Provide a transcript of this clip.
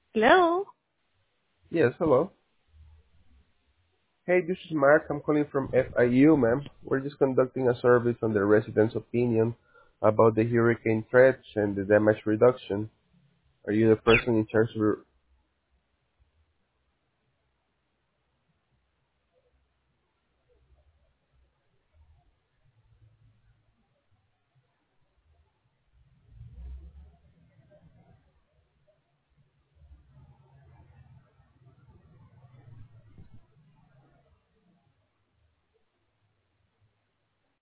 Hello. Yes, hello. Hey, this is Mark. I'm calling from FIU, ma'am. We're just conducting a survey on the residents' opinion about the hurricane threats and the damage reduction. Are you the person in charge of